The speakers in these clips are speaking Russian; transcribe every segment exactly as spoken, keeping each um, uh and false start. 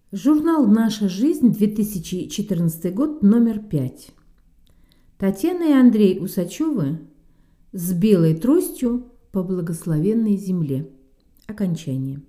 Журнал «Наша жизнь», две тысячи четырнадцатый год, номер пять. Татьяна и Андрей Усачевы с белой тростью по благословенной земле. Окончание.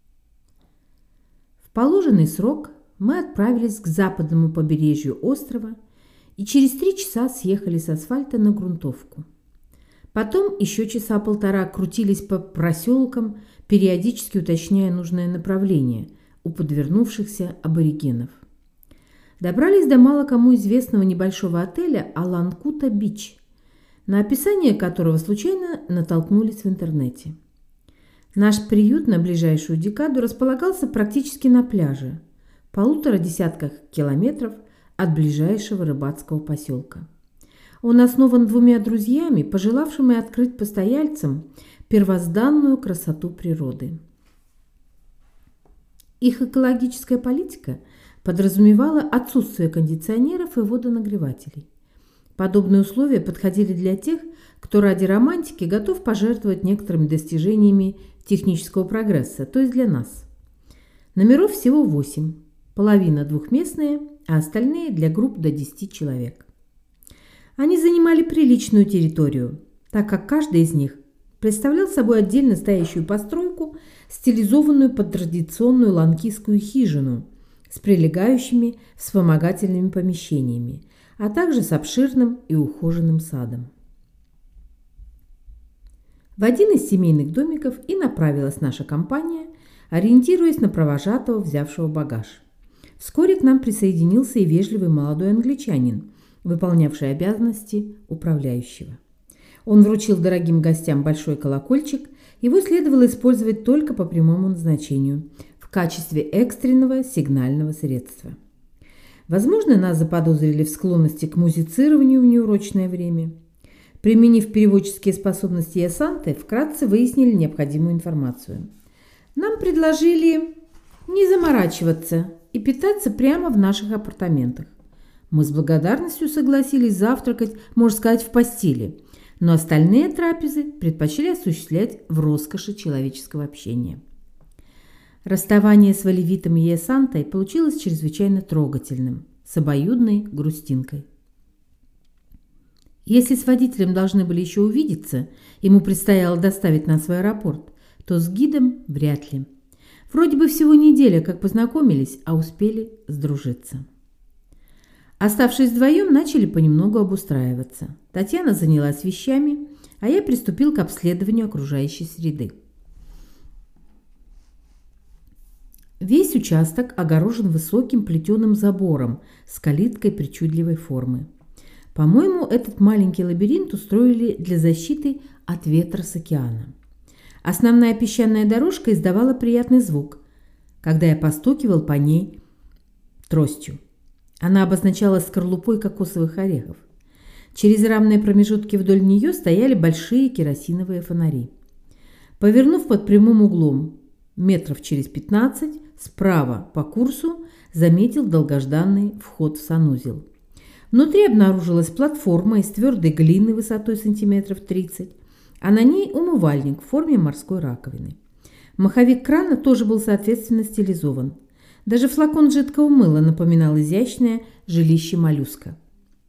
В положенный срок мы отправились к западному побережью острова и через три часа съехали с асфальта на грунтовку. Потом еще часа полтора крутились по проселкам, периодически уточняя нужное направление у подвернувшихся аборигенов. Добрались до мало кому известного небольшого отеля Аланкута-Бич, на описание которого случайно натолкнулись в интернете. Наш приют на ближайшую декаду располагался практически на пляже, в полутора десятках километров от ближайшего рыбацкого поселка. Он основан двумя друзьями, пожелавшими открыть постояльцам первозданную красоту природы. Их экологическая политика подразумевала отсутствие кондиционеров и водонагревателей. Подобные условия подходили для тех, кто ради романтики готов пожертвовать некоторыми достижениями технического прогресса, то есть для нас. Номеров всего восемь, половина двухместные, а остальные для групп до десяти человек. Они занимали приличную территорию, так как каждый из них представлял собой отдельно стоящую постройку, стилизованную под традиционную ланкийскую хижину с прилегающими вспомогательными помещениями, а также с обширным и ухоженным садом. В один из семейных домиков и направилась наша компания, ориентируясь на провожатого, взявшего багаж. Вскоре к нам присоединился и вежливый молодой англичанин, выполнявший обязанности управляющего. Он вручил дорогим гостям большой колокольчик, его следовало использовать только по прямому назначению, в качестве экстренного сигнального средства. Возможно, нас заподозрили в склонности к музицированию в неурочное время. Применив переводческие способности Ясанты, вкратце выяснили необходимую информацию. Нам предложили не заморачиваться и питаться прямо в наших апартаментах. Мы с благодарностью согласились завтракать, можно сказать, в постели, но остальные трапезы предпочли осуществлять в роскоши человеческого общения. Расставание с Валивитом и Ясантой получилось чрезвычайно трогательным, с обоюдной грустинкой. Если с водителем должны были еще увидеться, ему предстояло доставить нас в аэропорт, то с гидом вряд ли. Вроде бы всего неделя, как познакомились, а успели сдружиться. Оставшись вдвоем, начали понемногу обустраиваться. Татьяна занялась вещами, а я приступил к обследованию окружающей среды. Весь участок огорожен высоким плетеным забором с калиткой причудливой формы. По-моему, этот маленький лабиринт устроили для защиты от ветра с океана. Основная песчаная дорожка издавала приятный звук, когда я постукивал по ней тростью. Она обозначалась скорлупой кокосовых орехов. Через равные промежутки вдоль нее стояли большие керосиновые фонари. Повернув под прямым углом метров через пятнадцать, справа по курсу заметил долгожданный вход в санузел. Внутри обнаружилась платформа из твердой глины высотой сантиметров тридцать, а на ней умывальник в форме морской раковины. Маховик крана тоже был соответственно стилизован. Даже флакон жидкого мыла напоминал изящное жилище моллюска.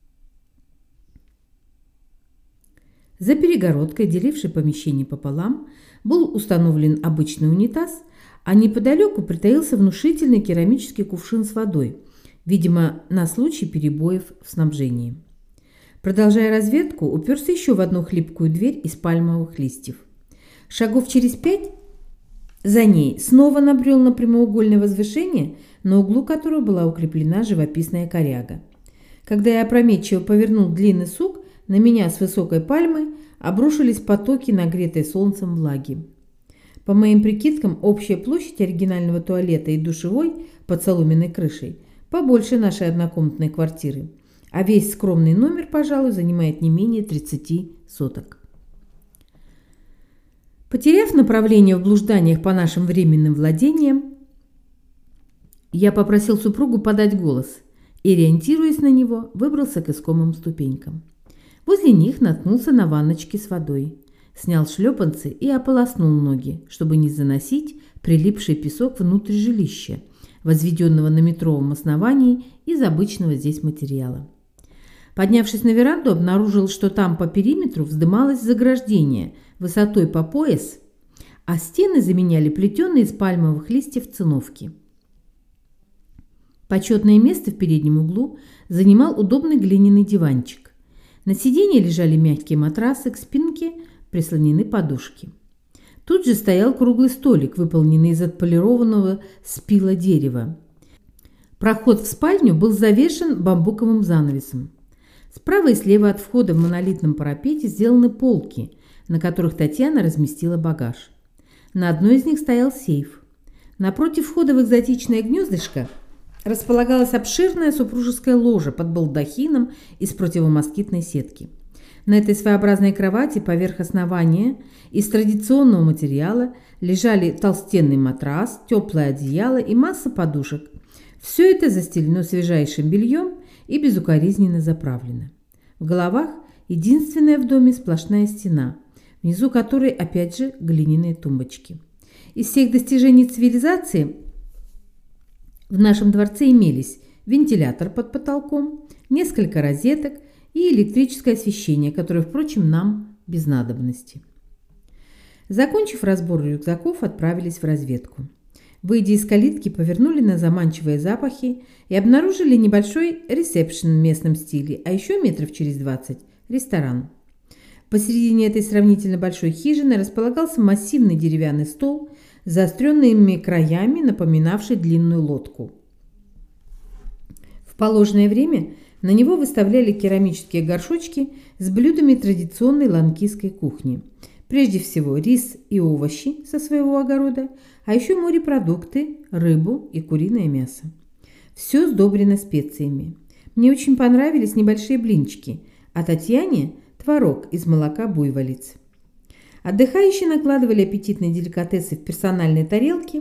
За перегородкой, делившей помещение пополам, был установлен обычный унитаз, а неподалеку притаился внушительный керамический кувшин с водой, видимо, на случай перебоев в снабжении. Продолжая разведку, уперся еще в одну хлипкую дверь из пальмовых листьев. Шагов через пять за ней снова набрел на прямоугольное возвышение, на углу которого была укреплена живописная коряга. Когда я опрометчиво повернул длинный сук, на меня с высокой пальмы обрушились потоки нагретой солнцем влаги. По моим прикидкам, общая площадь оригинального туалета и душевой под соломенной крышей побольше нашей однокомнатной квартиры, а весь скромный номер, пожалуй, занимает не менее тридцати соток. Потеряв направление в блужданиях по нашим временным владениям, я попросил супругу подать голос и, ориентируясь на него, выбрался к искомым ступенькам. Возле них наткнулся на ванночки с водой. снял шлепанцы и ополоснул ноги, чтобы не заносить прилипший песок внутрь жилища, возведенного на метровом основании из обычного здесь материала. Поднявшись на веранду, обнаружил, что там по периметру вздымалось заграждение высотой по пояс, а стены заменяли плетеные из пальмовых листьев циновки. Почетное место в переднем углу занимал удобный глиняный диванчик. На сиденье лежали мягкие матрасы, к спинке прислонены подушки. Тут же стоял круглый столик, выполненный из отполированного спила дерева. Проход в спальню был завешен бамбуковым занавесом. Справа и слева от входа в монолитном парапете сделаны полки, на которых Татьяна разместила багаж. На одной из них стоял сейф. Напротив входа в экзотичное гнездышко располагалась обширная супружеская ложа под балдахином из противомоскитной сетки. На этой своеобразной кровати поверх основания из традиционного материала лежали толстенный матрас, теплое одеяло и масса подушек. Все это застелено свежайшим бельем и безукоризненно заправлено. В головах единственная в доме сплошная стена, внизу которой опять же глиняные тумбочки. Из всех достижений цивилизации в нашем дворце имелись вентилятор под потолком, несколько розеток и электрическое освещение, которое, впрочем, нам без надобности. Закончив разбор рюкзаков, отправились в разведку. Выйдя из калитки, повернули на заманчивые запахи и обнаружили небольшой ресепшн в местном стиле, а еще метров через двадцать – ресторан. Посередине этой сравнительно большой хижины располагался массивный деревянный стол с заостренными краями, напоминавший длинную лодку. В положенное время на него выставляли керамические горшочки с блюдами традиционной ланкийской кухни. Прежде всего рис и овощи со своего огорода, а еще морепродукты, рыбу и куриное мясо. Все сдобрено специями. Мне очень понравились небольшие блинчики, а Татьяне – творог из молока буйволиц. Отдыхающие накладывали аппетитные деликатесы в персональные тарелки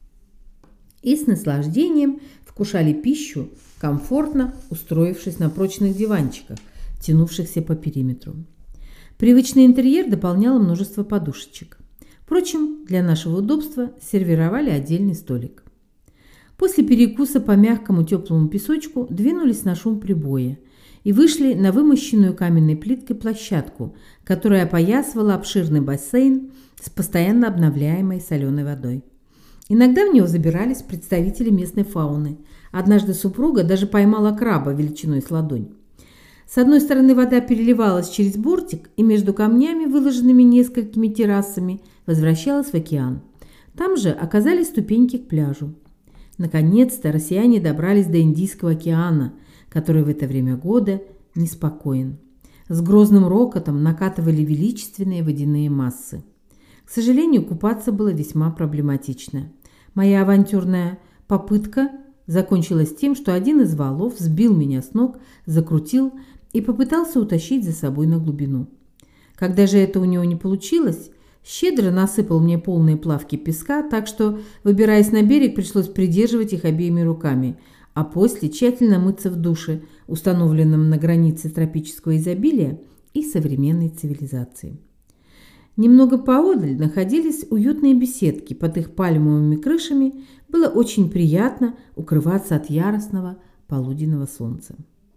и с наслаждением вкушали пищу, комфортно устроившись на прочных диванчиках, тянувшихся по периметру. Привычный интерьер дополняло множество подушечек. Впрочем, для нашего удобства сервировали отдельный столик. После перекуса по мягкому теплому песочку двинулись на шум прибоя и вышли на вымощенную каменной плиткой площадку, которая опоясывала обширный бассейн с постоянно обновляемой соленой водой. Иногда в него забирались представители местной фауны. Однажды супруга даже поймала краба величиной с ладонь. С одной стороны вода переливалась через бортик и между камнями, выложенными несколькими террасами, возвращалась в океан. Там же оказались ступеньки к пляжу. Наконец-то россияне добрались до Индийского океана, который в это время года неспокоен. С грозным рокотом накатывали величественные водяные массы. К сожалению, купаться было весьма проблематично. Моя авантюрная попытка закончилась тем, что один из валов сбил меня с ног, закрутил и попытался утащить за собой на глубину. Когда же это у него не получилось, щедро насыпал мне полные плавки песка, так что, выбираясь на берег, пришлось придерживать их обеими руками, а после тщательно мыться в душе, установленном на границе тропического изобилия и современной цивилизации. Немного поодаль находились уютные беседки, под их пальмовыми крышами было очень приятно укрываться от яростного полуденного солнца.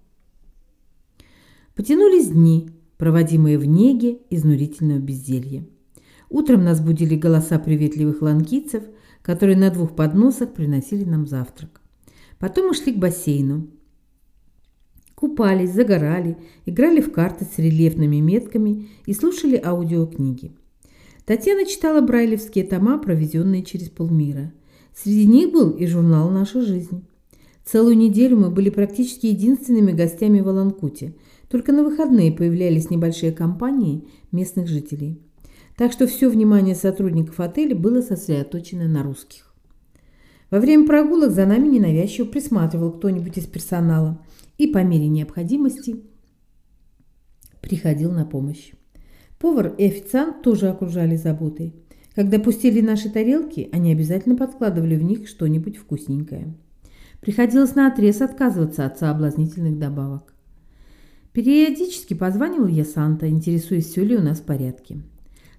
Потянулись дни, проводимые в неге изнурительного безделья. Утром нас будили голоса приветливых ланкийцев, которые на двух подносах приносили нам завтрак. Потом мы шли к бассейну. Купались, загорали, играли в карты с рельефными метками и слушали аудиокниги. Татьяна читала брайлевские тома, проведенные через полмира. Среди них был и журнал «Наша жизнь». Целую неделю мы были практически единственными гостями в Аланкуте. Только на выходные появлялись небольшие компании местных жителей. Так что все внимание сотрудников отеля было сосредоточено на русских. Во время прогулок за нами ненавязчиво присматривал кто-нибудь из персонала и по мере необходимости приходил на помощь. Повар и официант тоже окружали заботой. Когда пустили наши тарелки, они обязательно подкладывали в них что-нибудь вкусненькое. Приходилось наотрез отказываться от соблазнительных добавок. Периодически позванивал я Санта, интересуясь, все ли у нас в порядке.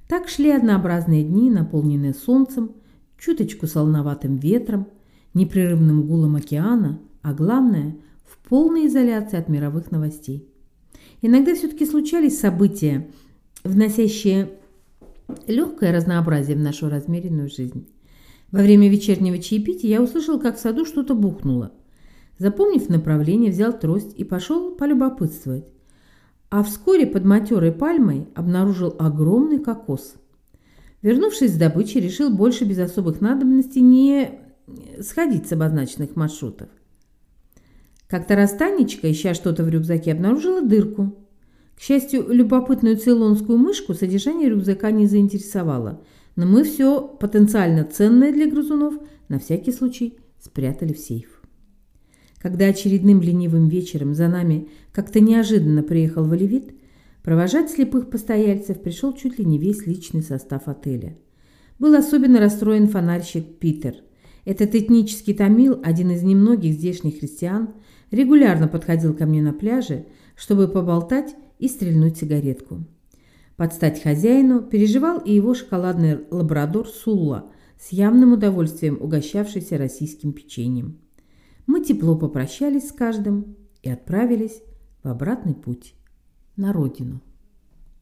Так шли однообразные дни, наполненные солнцем, чуточку солоноватым ветром, непрерывным гулом океана, а главное – в полной изоляции от мировых новостей. Иногда все-таки случались события, вносящие легкое разнообразие в нашу размеренную жизнь. Во время вечернего чаепития я услышал, как в саду что-то бухнуло. Запомнив направление, взял трость и пошел полюбопытствовать. А вскоре под матерой пальмой обнаружил огромный кокос. Вернувшись с добычей, решил больше без особых надобностей не сходить с обозначенных маршрутов. Как-то раз Танечка, ища что-то в рюкзаке, обнаружила дырку. К счастью, любопытную цейлонскую мышку содержание рюкзака не заинтересовало, но мы все потенциально ценное для грызунов на всякий случай спрятали в сейф. Когда очередным ленивым вечером за нами как-то неожиданно приехал Валевит, провожать слепых постояльцев пришел чуть ли не весь личный состав отеля. Был особенно расстроен фонарщик Питер. Этот этнический тамил, один из немногих здешних христиан, регулярно подходил ко мне на пляже, чтобы поболтать и стрельнуть сигаретку. Под стать хозяину переживал и его шоколадный лабрадор Сулла, с явным удовольствием угощавшийся российским печеньем. Мы тепло попрощались с каждым и отправились в обратный путь на родину.